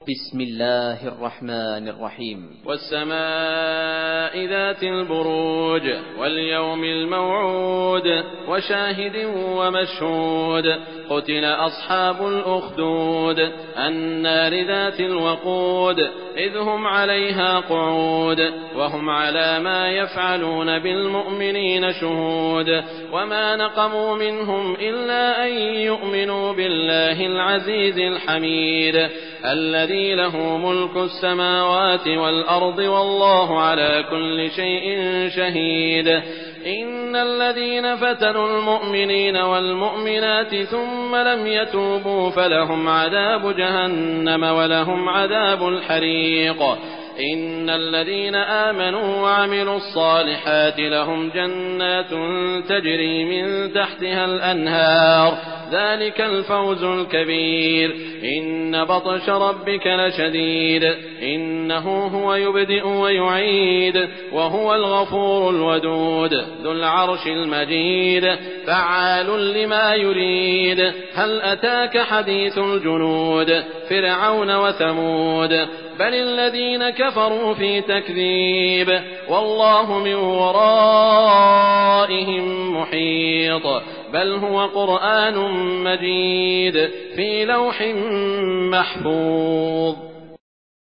بسم الله الرحمن الرحيم. والسماء ذات البروج واليوم الموعود وشاهد ومشهود قتل أصحاب الأخدود النار ذات الوقود إذ هم عليها قعود وهم على ما يفعلون بالمؤمنين شهود وما نقموا منهم إلا أن يؤمنوا بالله العزيز الحميد الذي له ملك السماوات والأرض والله على كل شيء شهيد. إن الذين فتنوا المؤمنين والمؤمنات ثم لم يتوبوا فلهم عذاب جهنم ولهم عذاب الحريق. إن الذين آمنوا وعملوا الصالحات لهم جنات تجري من تحتها الأنهار ذلك الفوز الكبير. إن بطش ربك لشديد إنه هو يبدئ ويعيد وهو الغفور الودود ذو العرش المجيد فعال لما يريد. هل أتاك حديث الجنود فرعون وثمود بل الذين كفروا في تكذيب والله من ورائهم محيط بل هو قرآن مجيد في لوح محفوظ.